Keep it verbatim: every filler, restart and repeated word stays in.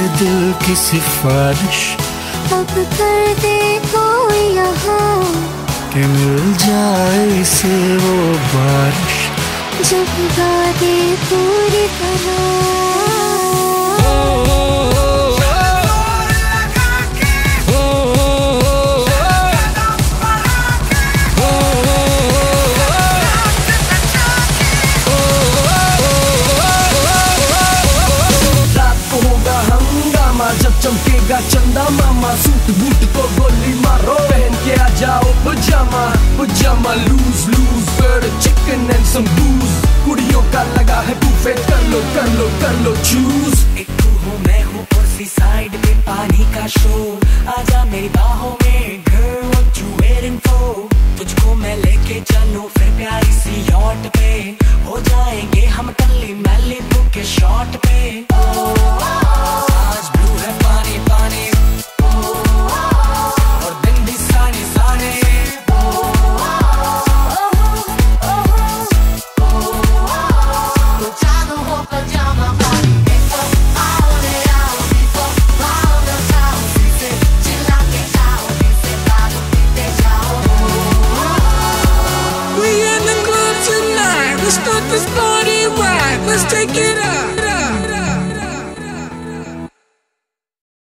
दिल की सिफारिश अब कर दे कोई यहाँ कि मिल जाए इसे वो बारिश जब गा दे पूरी तरह। जब चमकेगा चंदा मामा सूट बूट को गोली मारो पहन के आ जाओ pyjama pyjama loose loose bird chicken and some booze कुड़ियों का लगा है बुफे कर लो कर लो कर लो चूज। एक तू हूँ मैं हूँ और सी साइड पे पानी का शो आजा मेरी बाहों में girl what you waiting for तुझको मैं लेके चलूं फिर प्यारी सी यॉट पे हो जाएंगे हम टल्ली मैली बुक के शॉट पे। आज ब्लू है पानी पानी और दिन भी सानी सानी चालू हो पजामा पानी देखो आओ रे आओ देखो आओ ना जाओ से चिल्ला के जाओ से दारू पीते जाओ। We in the club tonight, let's start this party right, let's take it up.